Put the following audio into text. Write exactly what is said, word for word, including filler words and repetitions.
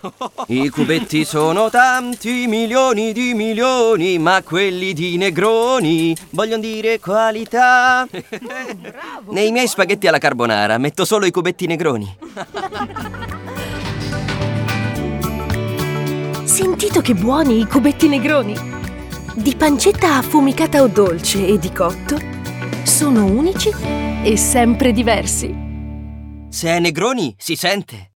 I cubetti sono tanti, milioni di milioni, ma quelli di Negroni vogliono dire qualità. Bravo, Nei miei spaghetti alla carbonara metto solo i cubetti Negroni. Sentito che buoni i cubetti Negroni? Di pancetta affumicata o dolce e di cotto, sono unici e sempre diversi. Se è Negroni, si sente.